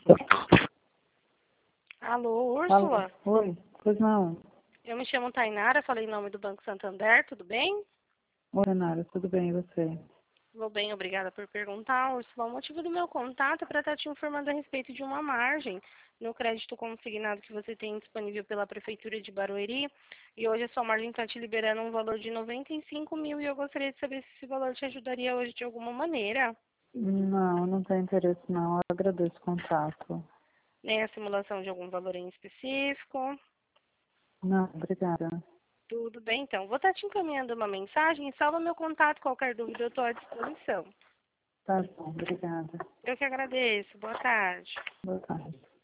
Alô, Alô, Úrsula? oi, pois não. Eu me chamo Tainara, falei em nome do Banco Santander, tudo bem? Oi, Renara, tudo bem, e você? Vou bem, obrigada por perguntar, Úrsula. O motivo do meu contato é para estar te informando a respeito de uma margem no crédito consignado que você tem disponível pela Prefeitura de Barueri. E hoje a sua margem está te liberando um valor de 95 mil e eu gostaria de saber se esse valor te ajudaria hoje de alguma maneira. Não tenho interesse não, eu agradeço o contato. Nem a simulação de algum valor em específico. Não, obrigada. Tudo bem, então. Vou estar te encaminhando uma mensagem e salva meu contato. Qualquer dúvida eu estou à disposição. Tá bom, obrigada. Eu que agradeço. Boa tarde. Boa tarde.